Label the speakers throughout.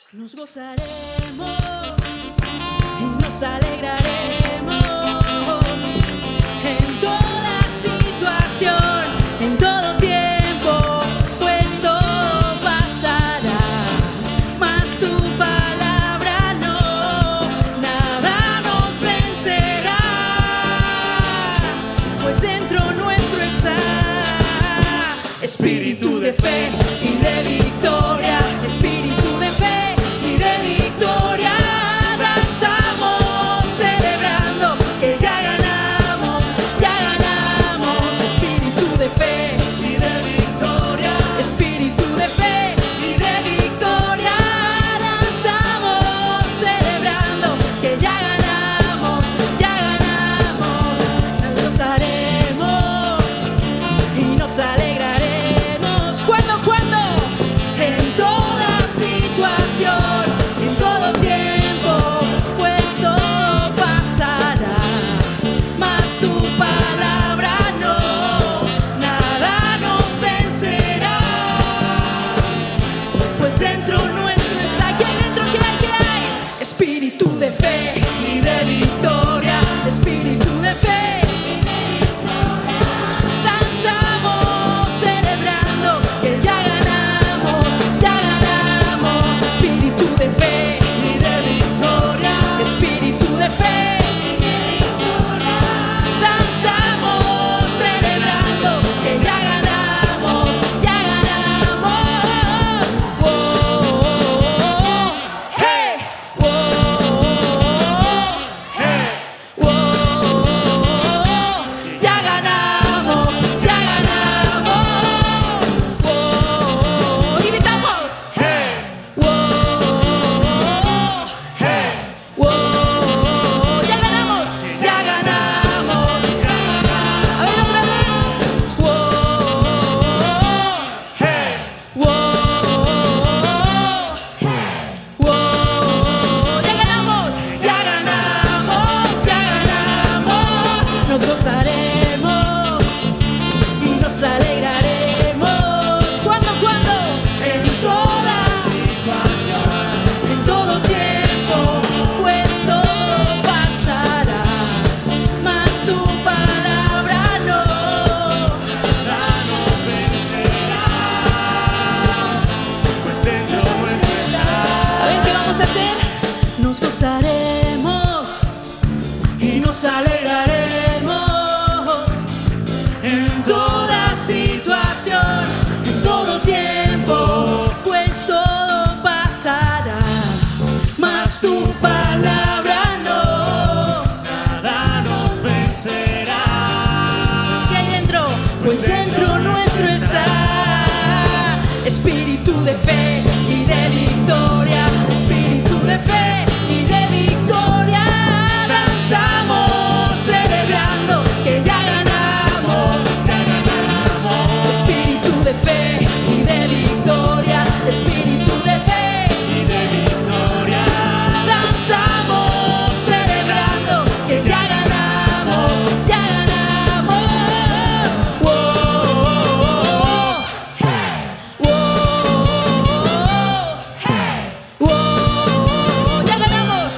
Speaker 1: Nos gozaremos y nos alegraremos en toda situación, en todo tiempo, pues todo pasará, mas tu palabra no, nada nos vencerá, pues dentro nuestro está espíritu de fe y de victoria, espíritu de fe y de victoria. Danzamos celebrando que ya ganamos, espíritu de fe y de victoria, espíritu de fe y de victoria. Danzamos celebrando que ya ganamos, nos gozaremos y nos alegraremos. ¿Cuándo? En toda situación, en todo tiempo, pues todo pasará, mas tu palabra no, nada nos vencerá, pues dentro nuestro está, ¿qué hay dentro? ¿Qué hay? Espíritu de fe y de victoria, espíritu de fe. Danzamos celebrando que ya ganamos, espíritu de fe y de victoria, espíritu de fe. Danzamos celebrando que ya ganamos, oh, hey, ya ganamos, y gritamos, ya ganamos, a ver otra vez, ya ganamos, nos gozaremos y nos alegraremos. ¿Cuándo? En toda situación, en todo tiempo, pues todo pasará, mas tu palabra no, nada nos vencerá, pues dentro nuestro está. A ver, ¿qué vamos a hacer? Nos gozaremos y nos alegraremos en toda situación, en todo tiempo, pues todo pasará, mas tu palabra no, nada nos vencerá. ¿Qué hay dentro? Pues dentro nuestro está espíritu de fe y de victoria, espíritu de fe y de victoria. Danzamos celebrando que ya ganamos, espíritu de fe y de victoria, espíritu de fe y de victoria. Danzamos celebrando que ya ganamos, oh, ya ganamos,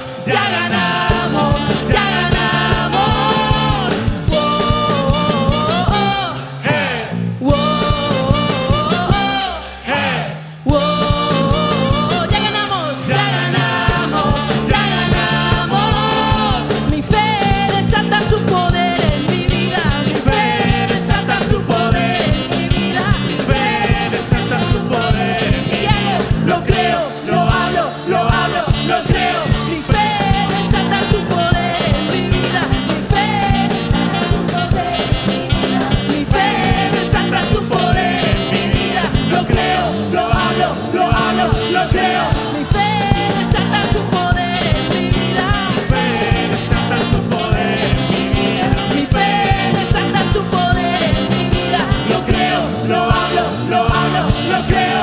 Speaker 1: mi fe desata su poder en mi vida, mi fe desata su poder en mi vida, mi fe desata su poder en mi vida. Lo creo, lo hablo, lo creo, mi fe desata su poder en mi vida, mi fe desata su poder en mi vida, mi fe desata su poder en mi vida. Lo creo, lo hablo, lo creo, mi fe desata su poder en mi vida, mi fe desata su poder en mi vida, mi fe desata su poder en mi vida. Lo creo, lo hablo, lo creo.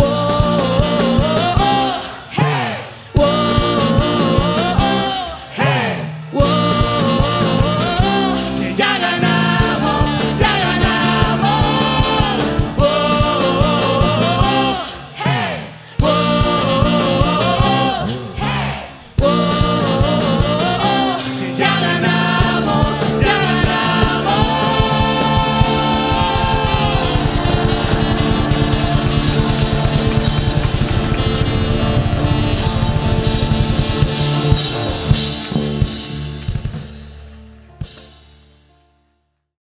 Speaker 1: Ya ganamos, oh, ganar.